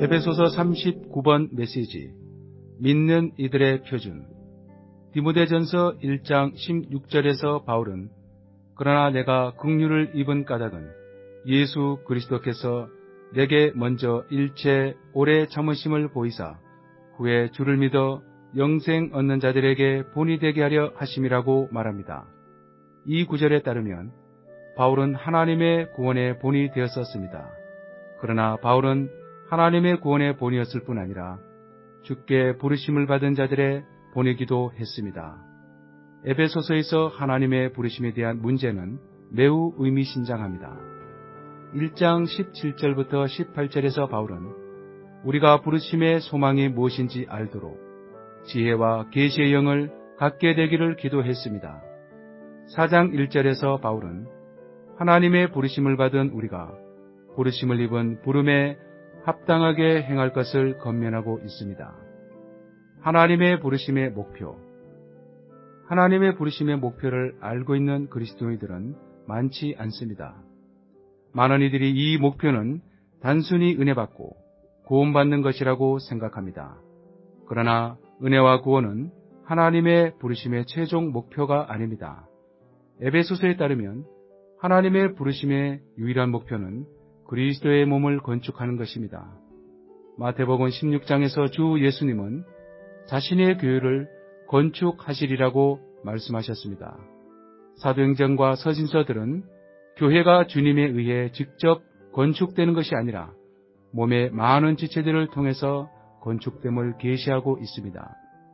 에베소서 39번 메시지 믿는 이들의 표준. 디모데전서 1장 16절에서 바울은 그러나 내가 긍휼을 입은 까닭은 예수 그리스도께서 내게 먼저 일체 오래 참으심을 보이사 후에 주를 믿어 영생 얻는 자들에게 본이 되게 하려 하심이라고 말합니다. 이 구절에 따르면 바울은 하나님의 구원의 본이 되었었습니다. 그러나 바울은 하나님의 구원의 본이었을 뿐 아니라 주께 부르심을 받은 자들의 본이기도 했습니다. 에베소서에서 하나님의 부르심에 대한 문제는 매우 의미심장합니다. 1장 17절부터 18절에서 바울은 우리가 부르심의 소망이 무엇인지 알도록 지혜와 계시의 영을 갖게 되기를 기도했습니다. 4장 1절에서 바울은 하나님의 부르심을 받은 우리가 부르심을 입은 부름에 합당하게 행할 것을 권면하고 있습니다. 하나님의 부르심의 목표. 하나님의 부르심의 목표를 알고 있는 그리스도인들은 많지 않습니다. 많은 이들이 이 목표는 단순히 은혜받고 구원받는 것이라고 생각합니다. 그러나 은혜와 구원은 하나님의 부르심의 최종 목표가 아닙니다. 에베소서에 따르면 하나님의 부르심의 유일한 목표는 그리스도의 몸을 건축하는 것입니다. 마태복음 16장에서 주 예수님은 자신의 교회를 건축하시리라고 말씀하셨습니다. 사도행전과 서신서들은 교회가 주님에 의해 직접 건축되는 것이 아니라 몸의 많은 지체들을 통해서 건축됨을 계시하고 있습니다.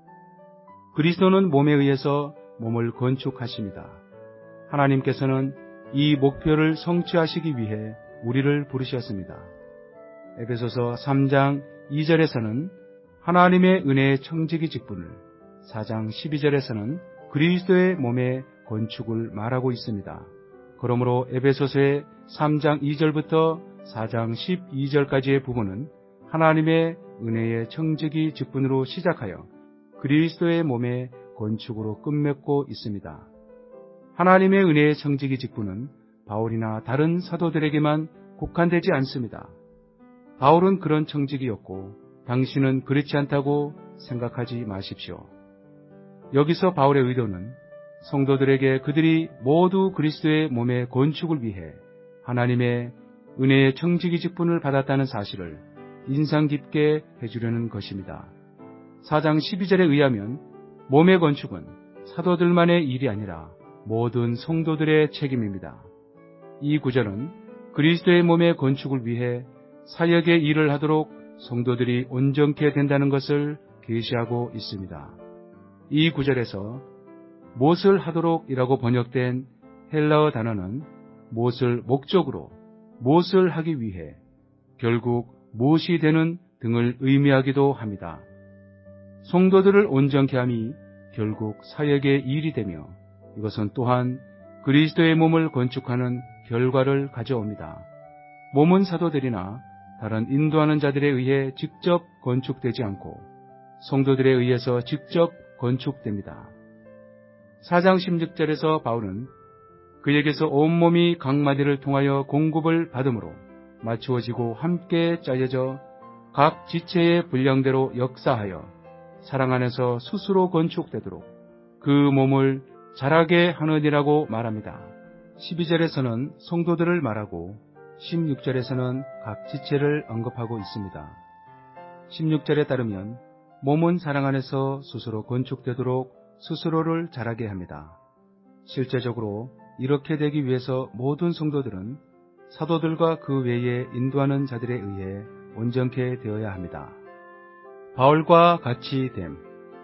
그리스도는 몸에 의해서 몸을 건축하십니다. 하나님께서는 이 목표를 성취하시기 위해 우리를 부르셨습니다. 에베소서 3장 2절에서는 하나님의 은혜의 청지기 직분을, 4장 12절에서는 그리스도의 몸의 건축을 말하고 있습니다. 그러므로 에베소서의 3장 2절부터 4장 12절까지의 부분은 하나님의 은혜의 청지기 직분으로 시작하여 그리스도의 몸의 건축으로 끝맺고 있습니다. 하나님의 은혜의 청지기 직분은 바울이나 다른 사도들에게만 국한되지 않습니다. 바울은 그런 청지기였고 당신은 그렇지 않다고 생각하지 마십시오. 여기서 바울의 의도는 성도들에게 그들이 모두 그리스도의 몸의 건축을 위해 하나님의 은혜의 청지기 직분을 받았다는 사실을 인상 깊게 해주려는 것입니다. 4장 12절에 의하면 몸의 건축은 사도들만의 일이 아니라 모든 성도들의 책임입니다. 이 구절은 그리스도의 몸의 건축을 위해 사역의 일을 하도록 성도들이 온전케 된다는 것을 계시하고 있습니다. 이 구절에서 무엇을 하도록 이라고 번역된 헬라어 단어는 무엇을 목적으로, 무엇을 하기 위해, 결국 무엇이 되는 등을 의미하기도 합니다. 성도들을 온전케 함이 결국 사역의 일이 되며 이것은 또한 그리스도의 몸을 건축하는 결과를 가져옵니다. 몸은 사도들이나 다른 인도하는 자들에 의해 직접 건축되지 않고 성도들에 의해서 직접 건축됩니다. 4장 16절에서 바울은 그에게서 온몸이 각 마디를 통하여 공급을 받음으로 맞추어지고 함께 짜여져 각 지체의 분량대로 역사하여 사랑 안에서 스스로 건축되도록 그 몸을 자라게 하느니라고 말합니다. 12절에서는 성도들을 말하고 16절에서는 각 지체를 언급하고 있습니다. 16절에 따르면 몸은 사랑 안에서 스스로 건축되도록 스스로를 자라게 합니다. 실제적으로 이렇게 되기 위해서 모든 성도들은 사도들과 그 외에 인도하는 자들에 의해 온전케 되어야 합니다. 바울과 같이 됨.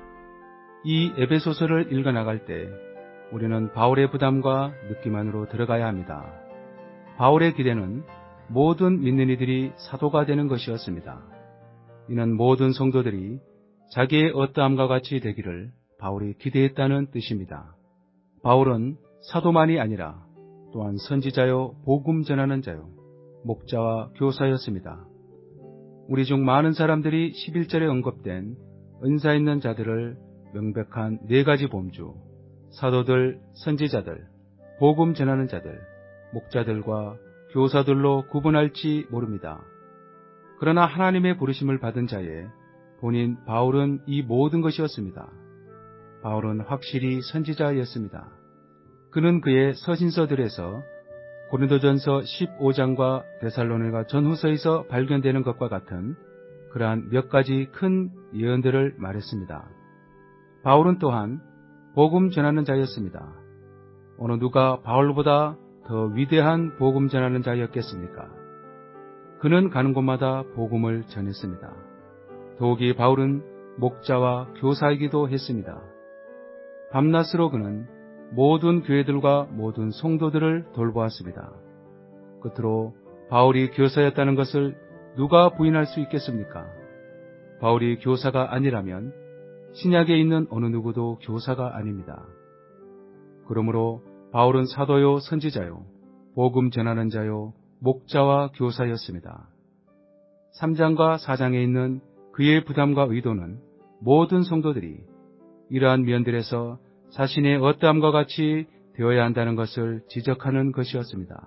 이 에베소서를 읽어나갈 때 우리는 바울의 부담과 느낌 안으로 들어가야 합니다. 바울의 기대는 모든 믿는 이들이 사도가 되는 것이었습니다. 이는 모든 성도들이 자기의 어떠함과 같이 되기를 바울이 기대했다는 뜻입니다. 바울은 사도만이 아니라 또한 선지자요, 복음 전하는 자요, 목자와 교사였습니다. 우리 중 많은 사람들이 11절에 언급된 은사 있는 자들을 명백한 4가지 범주, 사도들, 선지자들, 복음 전하는 자들, 목자들과 교사들로 구분할지 모릅니다. 그러나 하나님의 부르심을 받은 자의 본인 바울은 이 모든 것이었습니다. 바울은 확실히 선지자였습니다. 그는 그의 서신서들에서 고린도전서 15장과 데살로니가 전후서에서 발견되는 것과 같은 그러한 몇 가지 큰 예언들을 말했습니다. 바울은 또한 복음 전하는 자였습니다. 어느 누가 바울보다 더 위대한 복음 전하는 자였겠습니까? 그는 가는 곳마다 복음을 전했습니다. 더욱이 바울은 목자와 교사이기도 했습니다. 밤낮으로 그는 모든 교회들과 모든 성도들을 돌보았습니다. 끝으로 바울이 교사였다는 것을 누가 부인할 수 있겠습니까? 바울이 교사가 아니라면 신약에 있는 어느 누구도 교사가 아닙니다. 그러므로 바울은 사도요, 선지자요, 복음 전하는 자요, 목자와 교사였습니다. 3장과 4장에 있는 그의 부담과 의도는 모든 성도들이 이러한 면들에서 자신의 어떠함과 같이 되어야 한다는 것을 지적하는 것이었습니다.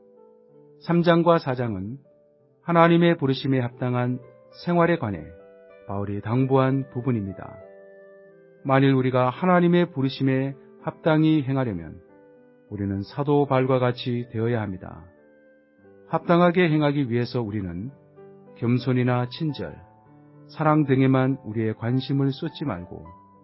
3장과 4장은 하나님의 부르심에 합당한 생활에 관해 바울이 당부한 부분입니다. 만일 우리가 하나님의 부르심에 합당히 행하려면 우리는 사도 바울과 같이 되어야 합니다. 합당하게 행하기 위해서 우리는 겸손이나 친절, 사랑 등에만 우리의 관심을 쏟지 말고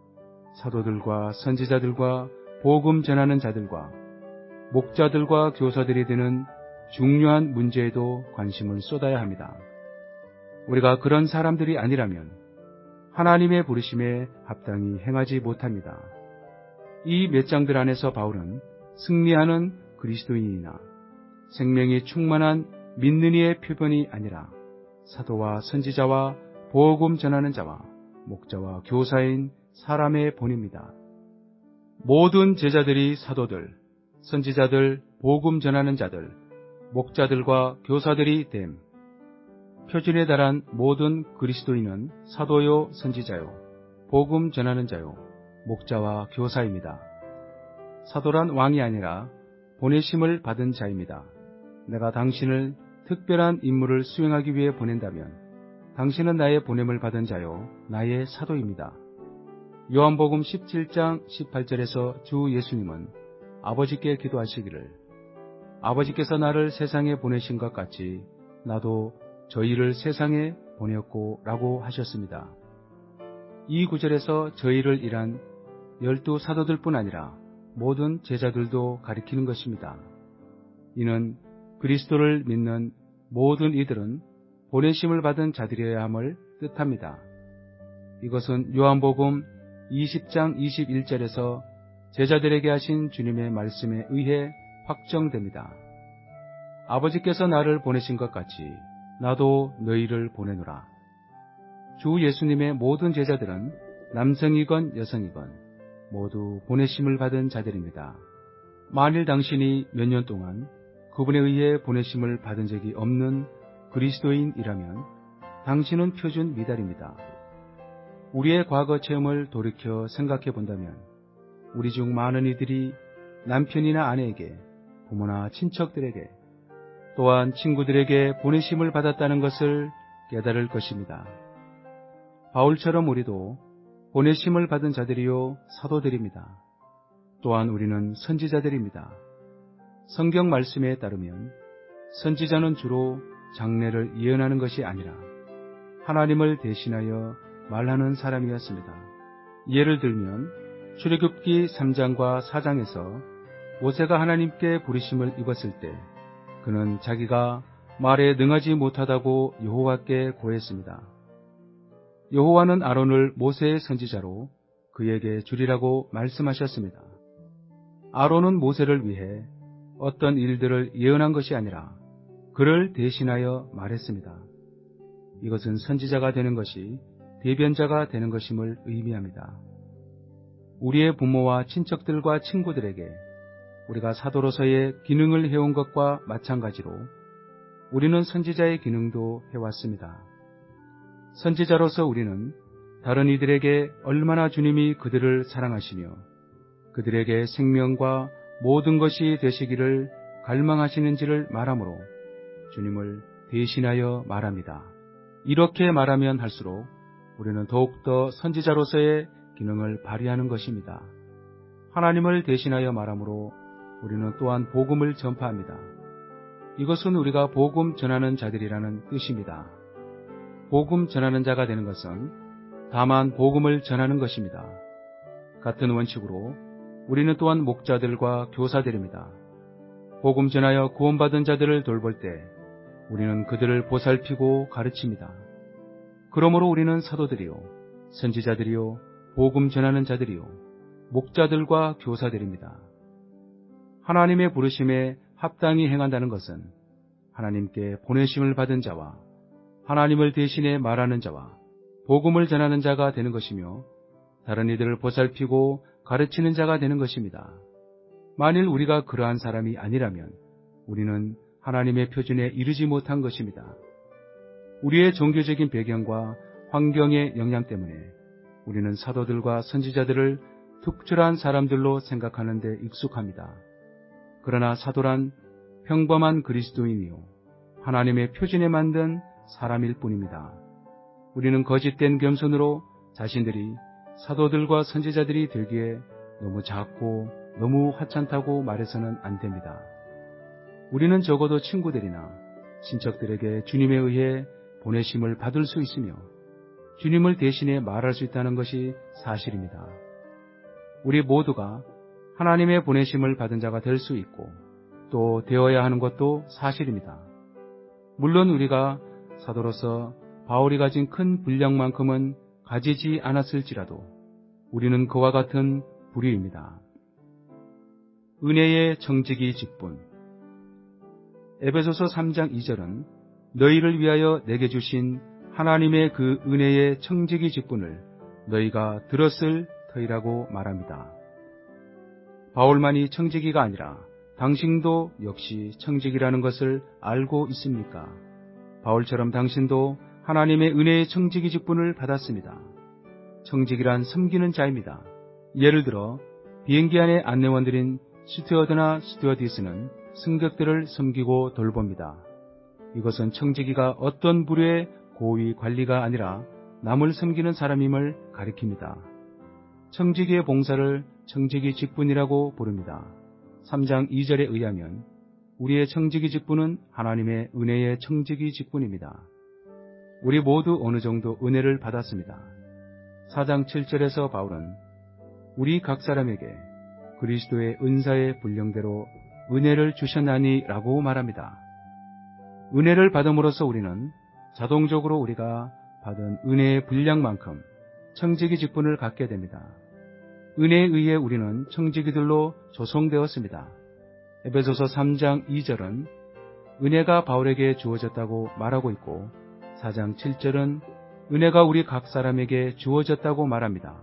사도들과 선지자들과 복음 전하는 자들과 목자들과 교사들이 되는 중요한 문제에도 관심을 쏟아야 합니다. 우리가 그런 사람들이 아니라면 하나님의 부르심에 합당히 행하지 못합니다. 이 몇 장들 안에서 바울은 승리하는 그리스도인이나 생명이 충만한 믿는 이의 표본이 아니라 사도와 선지자와 복음 전하는 자와 목자와 교사인 사람의 본입니다. 모든 제자들이 사도들, 선지자들, 복음 전하는 자들, 목자들과 교사들이 됨. 표준에 달한 모든 그리스도인은 사도요, 선지자요, 복음 전하는 자요, 목자와 교사입니다. 사도란 왕이 아니라 보내심을 받은 자입니다. 내가 당신을 특별한 임무를 수행하기 위해 보낸다면 당신은 나의 보냄을 받은 자요, 나의 사도입니다. 요한복음 17장 18절에서 주 예수님은 아버지께 기도하시기를 아버지께서 나를 세상에 보내신 것 같이 나도 저희를 세상에 보냈고 라고 하셨습니다. 이 구절에서 저희를 일한 12 뿐 아니라 모든 제자들도 가리키는 것입니다. 이는 그리스도를 믿는 모든 이들은 보내심을 받은 자들이어야 함을 뜻합니다. 이것은 요한복음 20장 21절에서 제자들에게 하신 주님의 말씀에 의해 확정됩니다. 아버지께서 나를 보내신 것 같이 나도 너희를 보내노라. 주 예수님의 모든 제자들은 남성이건 여성이건 모두 보내심을 받은 자들입니다. 만일 당신이 몇 년 동안 그분에 의해 보내심을 받은 적이 없는 그리스도인이라면 당신은 표준 미달입니다. 우리의 과거 체험을 돌이켜 생각해 본다면 우리 중 많은 이들이 남편이나 아내에게, 부모나 친척들에게, 또한 친구들에게 보내심을 받았다는 것을 깨달을 것입니다. 바울처럼 우리도 보내심을 받은 자들이요 사도들입니다. 또한 우리는 선지자들입니다. 성경 말씀에 따르면 선지자는 주로 장래를 예언하는 것이 아니라 하나님을 대신하여 말하는 사람이었습니다. 예를 들면 출애굽기 3장과 4장에서 모세가 하나님께 부르심을 입었을 때 그는 자기가 말에 능하지 못하다고 여호와께 고했습니다. 여호와는 아론을 모세의 선지자로 그에게 주리라고 말씀하셨습니다. 아론은 모세를 위해 어떤 일들을 예언한 것이 아니라 그를 대신하여 말했습니다. 이것은 선지자가 되는 것이 대변자가 되는 것임을 의미합니다. 우리의 부모와 친척들과 친구들에게 우리가 사도로서의 기능을 해온 것과 마찬가지로 우리는 선지자의 기능도 해왔습니다. 선지자로서 우리는 다른 이들에게 얼마나 주님이 그들을 사랑하시며 그들에게 생명과 모든 것이 되시기를 갈망하시는지를 말하므로 주님을 대신하여 말합니다. 이렇게 말하면 할수록 우리는 더욱더 선지자로서의 기능을 발휘하는 것입니다. 하나님을 대신하여 말함으로 우리는 또한 복음을 전파합니다. 이것은 우리가 복음 전하는 자들이라는 뜻입니다. 복음 전하는 자가 되는 것은 다만 복음을 전하는 것입니다. 같은 원칙으로 우리는 또한 목자들과 교사들입니다. 복음 전하여 구원받은 자들을 돌볼 때 우리는 그들을 보살피고 가르칩니다. 그러므로 우리는 사도들이요, 선지자들이요, 복음 전하는 자들이요, 목자들과 교사들입니다. 하나님의 부르심에 합당히 행한다는 것은 하나님께 보내심을 받은 자와 하나님을 대신해 말하는 자와 복음을 전하는 자가 되는 것이며 다른 이들을 보살피고 가르치는 자가 되는 것입니다. 만일 우리가 그러한 사람이 아니라면 우리는 하나님의 표준에 이르지 못한 것입니다. 우리의 종교적인 배경과 환경의 영향 때문에 우리는 사도들과 선지자들을 특출한 사람들로 생각하는 데 익숙합니다. 그러나 사도란 평범한 그리스도인이요 하나님의 표준에 만든 사람일 뿐입니다. 우리는 거짓된 겸손으로 자신들이 사도들과 선지자들이 되기에 너무 작고 너무 하찮다고 말해서는 안 됩니다. 우리는 적어도 친구들이나 친척들에게 주님에 의해 보내심을 받을 수 있으며 주님을 대신해 말할 수 있다는 것이 사실입니다. 우리 모두가 하나님의 보내심을 받은 자가 될 수 있고 또 되어야 하는 것도 사실입니다. 물론 우리가 사도로서 바울이 가진 큰 분량만큼은 가지지 않았을지라도 우리는 그와 같은 부류입니다. 은혜의 청지기 직분. 에베소서 3장 2절은 너희를 위하여 내게 주신 하나님의 그 은혜의 청지기 직분을 너희가 들었을 터이라고 말합니다. 바울만이 청지기가 아니라 당신도 역시 청지기라는 것을 알고 있습니까? 바울처럼 당신도 하나님의 은혜의 청지기 직분을 받았습니다. 청지기란 섬기는 자입니다. 예를 들어 비행기 안의 안내원들인 스튜어드나 스튜어디스는 승객들을 섬기고 돌봅니다. 이것은 청지기가 어떤 부류의 고위 관리가 아니라 남을 섬기는 사람임을 가리킵니다. 청지기의 봉사를 청지기 직분이라고 부릅니다. 3장 2절에 의하면 우리의 청지기 직분은 하나님의 은혜의 청지기 직분입니다. 우리 모두 어느 정도 은혜를 받았습니다. 4장 7절에서 바울은 우리 각 사람에게 그리스도의 은사의 분량대로 은혜를 주셨나니 라고 말합니다. 은혜를 받음으로써 우리는 자동적으로 우리가 받은 은혜의 분량만큼 청지기 직분을 갖게 됩니다. 은혜에 의해 우리는 청지기들로 조성되었습니다. 에베소서 3장 2절은 은혜가 바울에게 주어졌다고 말하고 있고 4장 7절은 은혜가 우리 각 사람에게 주어졌다고 말합니다.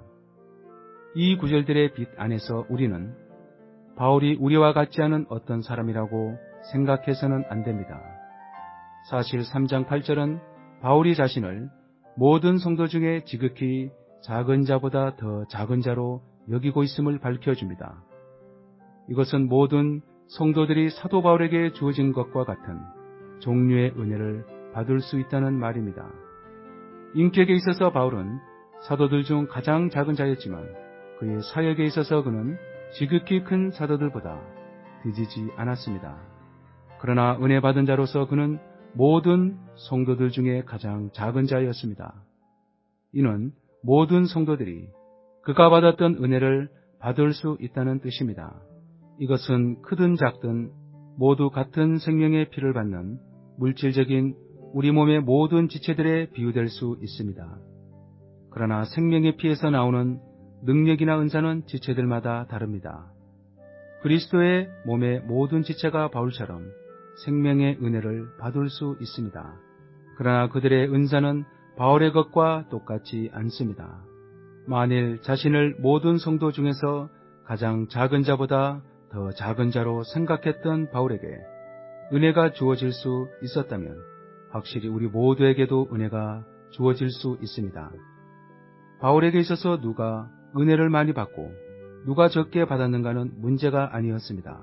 이 구절들의 빛 안에서 우리는 바울이 우리와 같지 않은 어떤 사람이라고 생각해서는 안 됩니다. 사실 3장 8절은 바울이 자신을 모든 성도 중에 지극히 작은 자보다 더 작은 자로 여기고 있음을 밝혀줍니다. 이것은 모든 성도들이 사도 바울에게 주어진 것과 같은 종류의 은혜를 받을 수 있다는 말입니다. 인격에 있어서 바울은 사도들 중 가장 작은 자였지만 그의 사역에 있어서 그는 지극히 큰 사도들보다 뒤지지 않았습니다. 그러나 은혜 받은 자로서 그는 모든 성도들 중에 가장 작은 자였습니다. 이는 모든 성도들이 그가 받았던 은혜를 받을 수 있다는 뜻입니다. 이것은 크든 작든 모두 같은 생명의 피를 받는 물질적인 우리 몸의 모든 지체들에 비유될 수 있습니다. 그러나 생명의 피에서 나오는 능력이나 은사는 지체들마다 다릅니다. 그리스도의 몸의 모든 지체가 바울처럼 생명의 은혜를 받을 수 있습니다. 그러나 그들의 은사는 바울의 것과 똑같지 않습니다. 만일 자신을 모든 성도 중에서 가장 작은 자보다 더 작은 자로 생각했던 바울에게 은혜가 주어질 수 있었다면 확실히 우리 모두에게도 은혜가 주어질 수 있습니다. 바울에게 있어서 누가 은혜를 많이 받고 누가 적게 받았는가는 문제가 아니었습니다.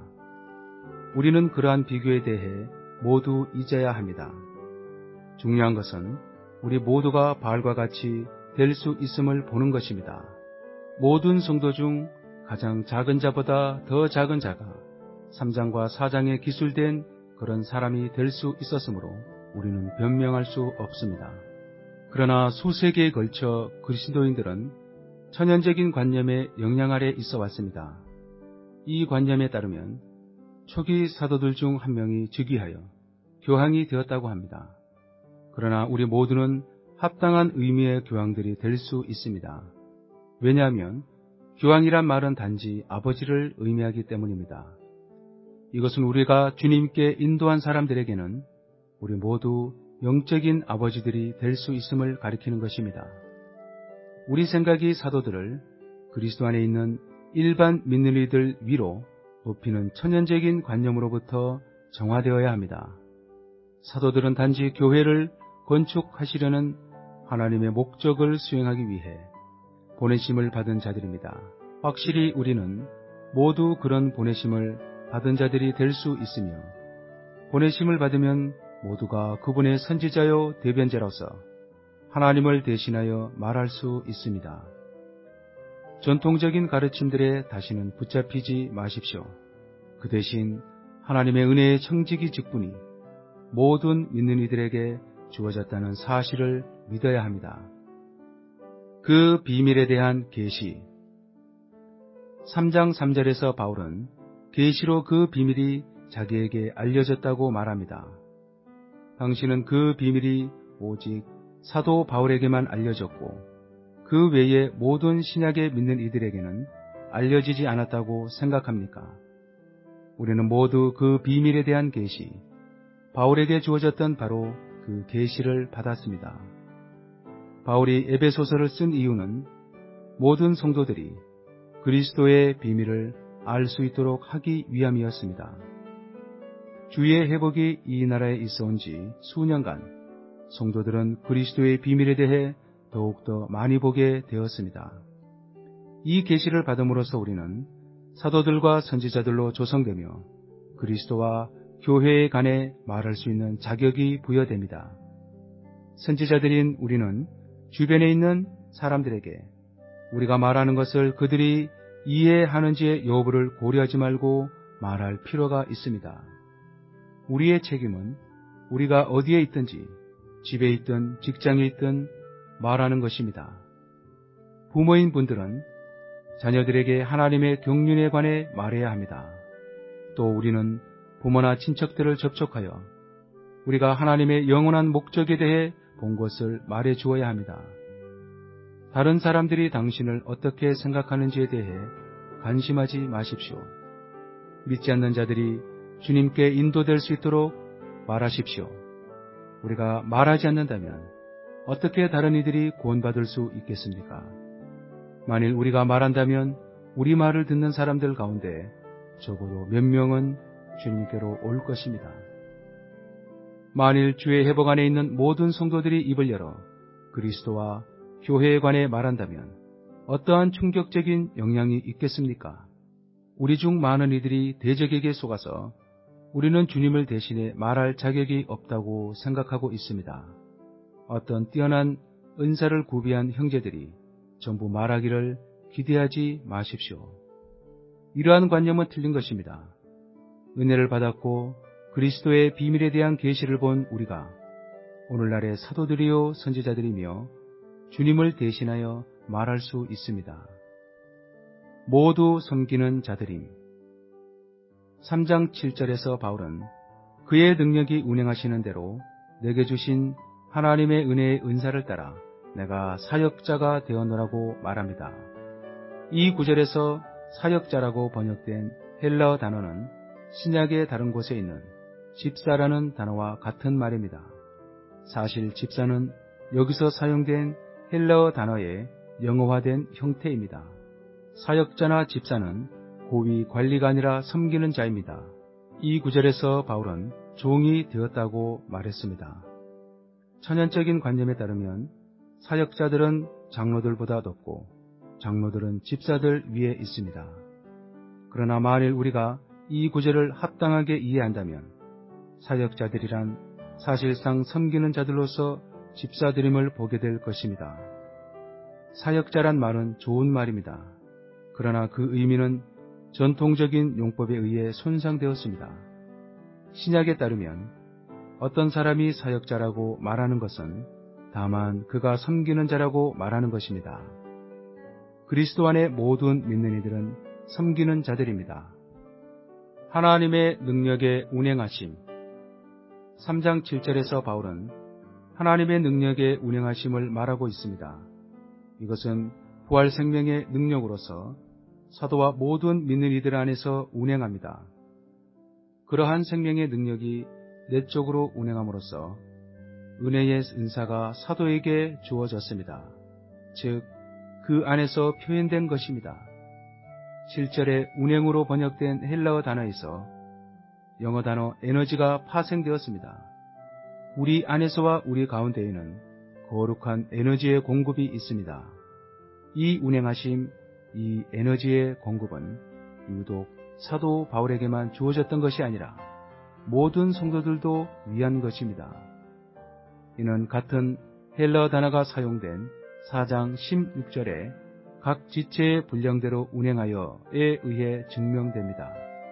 우리는 그러한 비교에 대해 모두 잊어야 합니다. 중요한 것은 우리 모두가 바알과 같이 될 수 있음을 보는 것입니다. 모든 성도 중 가장 작은 자보다 더 작은 자가 3장과 4장에 기술된 그런 사람이 될 수 있었으므로 우리는 변명할 수 없습니다. 그러나 수세기에 걸쳐 그리스도인들은 천연적인 관념의 영향 아래 있어 왔습니다. 이 관념에 따르면 초기 사도들 중 한 명이 즉위하여 교황이 되었다고 합니다. 그러나 우리 모두는 합당한 의미의 교황들이 될 수 있습니다. 왜냐하면 교황이란 말은 단지 아버지를 의미하기 때문입니다. 이것은 우리가 주님께 인도한 사람들에게는 우리 모두 영적인 아버지들이 될 수 있음을 가리키는 것입니다. 우리 생각이 사도들을 그리스도 안에 있는 일반 믿는 이들 위로 높이는 천연적인 관념으로부터 정화되어야 합니다. 사도들은 단지 교회를 건축하시려는 하나님의 목적을 수행하기 위해 보내심을 받은 자들입니다. 확실히 우리는 모두 그런 보내심을 받은 자들이 될 수 있으며 보내심을 받으면 모두가 그분의 선지자요 대변자로서 하나님을 대신하여 말할 수 있습니다. 전통적인 가르침들에 다시는 붙잡히지 마십시오. 그 대신 하나님의 은혜의 청지기 직분이 모든 믿는 이들에게 주어졌다는 사실을 믿어야 합니다. 그 비밀에 대한 계시. 3장 3절에서 바울은 계시로 그 비밀이 자기에게 알려졌다고 말합니다. 당시는 그 비밀이 오직 사도 바울에게만 알려졌고 그 외에 모든 신약에 믿는 이들에게는 알려지지 않았다고 생각합니까? 우리는 모두 그 비밀에 대한 계시, 바울에게 주어졌던 바로 그 계시를 받았습니다. 바울이 에베소서를 쓴 이유는 모든 성도들이 그리스도의 비밀을 알 수 있도록 하기 위함이었습니다. 주의 회복이 이 나라에 있어 온 지 수년간 성도들은 그리스도의 비밀에 대해 더욱더 많이 보게 되었습니다. 이 계시를 받음으로써 우리는 사도들과 선지자들로 조성되며 그리스도와 교회에 관해 말할 수 있는 자격이 부여됩니다. 선지자들인 우리는 주변에 있는 사람들에게 우리가 말하는 것을 그들이 이해하는지의 여부를 고려하지 말고 말할 필요가 있습니다. 우리의 책임은 우리가 어디에 있든지 집에 있든 직장에 있든 말하는 것입니다. 부모인 분들은 자녀들에게 하나님의 경륜에 관해 말해야 합니다. 또 우리는 부모나 친척들을 접촉하여 우리가 하나님의 영원한 목적에 대해 본 것을 말해 주어야 합니다. 다른 사람들이 당신을 어떻게 생각하는지에 대해 관심하지 마십시오. 믿지 않는 자들이 주님께 인도될 수 있도록 말하십시오. 우리가 말하지 않는다면 어떻게 다른 이들이 구원받을 수 있겠습니까? 만일 우리가 말한다면 우리 말을 듣는 사람들 가운데 적어도 몇 명은 주님께로 올 것입니다. 만일 주의 회복 안에 있는 모든 성도들이 입을 열어 그리스도와 교회에 관해 말한다면 어떠한 충격적인 영향이 있겠습니까? 우리 중 많은 이들이 대적에게 속아서 우리는 주님을 대신해 말할 자격이 없다고 생각하고 있습니다. 어떤 뛰어난 은사를 구비한 형제들이 전부 말하기를 기대하지 마십시오. 이러한 관념은 틀린 것입니다. 은혜를 받았고 그리스도의 비밀에 대한 계시를 본 우리가 오늘날의 사도들이요 선지자들이며 주님을 대신하여 말할 수 있습니다. 모두 섬기는 자들임. 3장 7절에서 바울은 그의 능력이 운행하시는 대로 내게 주신 하나님의 은혜의 은사를 따라 내가 사역자가 되었노라고 말합니다. 이 구절에서 사역자라고 번역된 헬라어 단어는 신약의 다른 곳에 있는 집사라는 단어와 같은 말입니다. 사실 집사는 여기서 사용된 헬라어 단어의 영어화된 형태입니다. 사역자나 집사는 고위 관리가 아니라 섬기는 자입니다. 이 구절에서 바울은 종이 되었다고 말했습니다. 천연적인 관념에 따르면 사역자들은 장로들보다 높고 장로들은 집사들 위에 있습니다. 그러나 만일 우리가 이 구절을 합당하게 이해한다면 사역자들이란 사실상 섬기는 자들로서 집사드림을 보게 될 것입니다. 사역자란 말은 좋은 말입니다. 그러나 그 의미는 전통적인 용법에 의해 손상되었습니다. 신약에 따르면 어떤 사람이 사역자라고 말하는 것은 다만 그가 섬기는 자라고 말하는 것입니다. 그리스도 안의 모든 믿는 이들은 섬기는 자들입니다. 하나님의 능력의 운행하심. 3장 7절에서 바울은 하나님의 능력의 운행하심을 말하고 있습니다. 이것은 부활 생명의 능력으로서 사도와 모든 믿는 이들 안에서 운행합니다. 그러한 생명의 능력이 내적으로 운행함으로써 은혜의 은사가 사도에게 주어졌습니다. 즉, 그 안에서 표현된 것입니다. 7절에 운행으로 번역된 헬라어 단어에서 영어 단어 에너지가 파생되었습니다. 우리 안에서와 우리 가운데에는 거룩한 에너지의 공급이 있습니다. 이 운행하심, 이 에너지의 공급은 유독 사도 바울에게만 주어졌던 것이 아니라 모든 성도들도 위한 것입니다. 이는 같은 헬라어 단어가 사용된 4장 16절에 각 지체의 분량대로 운행하여에 의해 증명됩니다.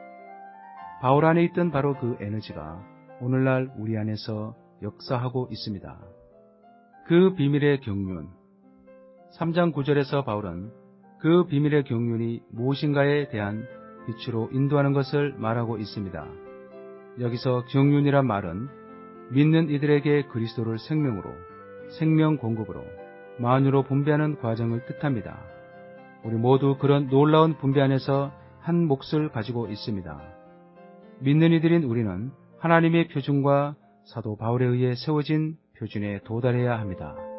바울 안에 있던 바로 그 에너지가 오늘날 우리 안에서 역사하고 있습니다. 그 비밀의 경륜. 3장 9절에서 바울은 그 비밀의 경륜이 무엇인가에 대한 빛으로 인도하는 것을 말하고 있습니다. 여기서 경륜이란 말은 믿는 이들에게 그리스도를 생명으로, 생명 공급으로, 만유로 분배하는 과정을 뜻합니다. 우리 모두 그런 놀라운 분배 안에서 한 몫을 가지고 있습니다. 믿는 이들인 우리는 하나님의 표준과 사도 바울에 의해 세워진 표준에 도달해야 합니다.